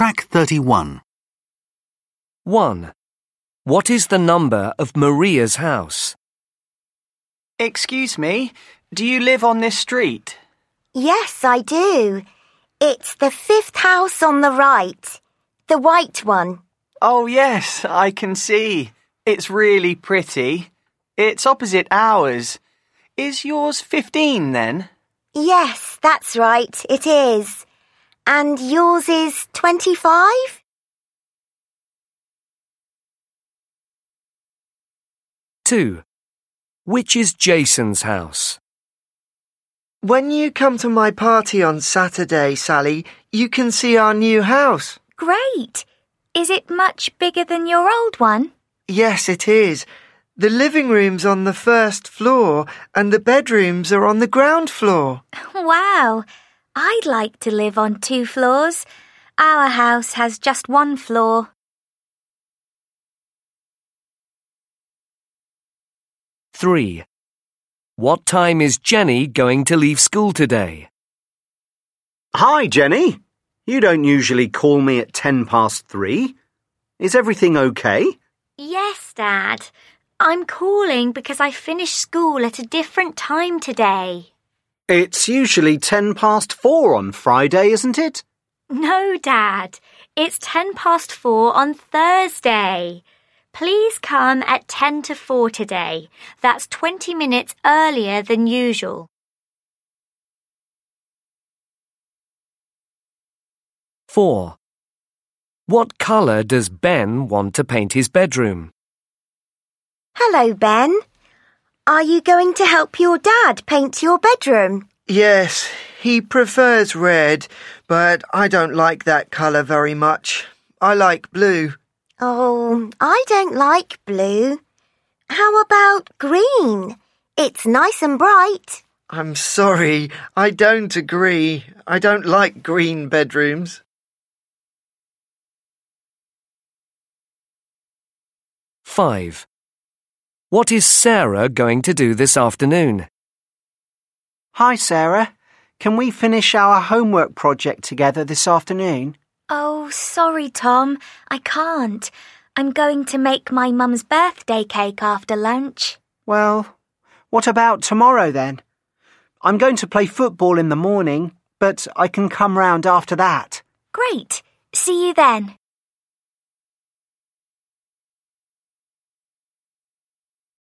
Track 31. 1. What is the number of Maria's house? Excuse me, do you live on this street? Yes, I do. It's the 5th house on the right. The white one. Oh yes, I can see. It's really pretty. It's opposite ours. Is yours 15 then? Yes, that's right, it is. And yours is 25? 2. Which is Jason's house? When you come to my party on Saturday, Sally, you can see our new house. Great! Is it much bigger than your old one? Yes, it is. The living room's on the 1st floor and the bedrooms are on the ground floor. Wow! I'd like to live on 2 floors. Our house has just 1 floor. 3. What time is Jenny going to leave school today? Hi, Jenny. You don't usually call me at 3:10. Is everything okay? Yes, Dad. I'm calling because I finished school at a different time today. It's usually 4:10 on Friday, isn't it? No, Dad. It's 4:10 on Thursday. Please come at 4 today. That's 20 minutes earlier than usual. 4. What colour does Ben want to paint his bedroom? Hello, Ben. Are you going to help your dad paint your bedroom? Yes, he prefers red, but I don't like that colour very much. I like blue. Oh, I don't like blue. How about green? It's nice and bright. I'm sorry, I don't agree. I don't like green bedrooms. 5. What is Sarah going to do this afternoon? Hi, Sarah. Can we finish our homework project together this afternoon? Oh, sorry, Tom. I can't. I'm going to make my mum's birthday cake after lunch. Well, what about tomorrow then? I'm going to play football in the morning, but I can come round after that. Great. See you then.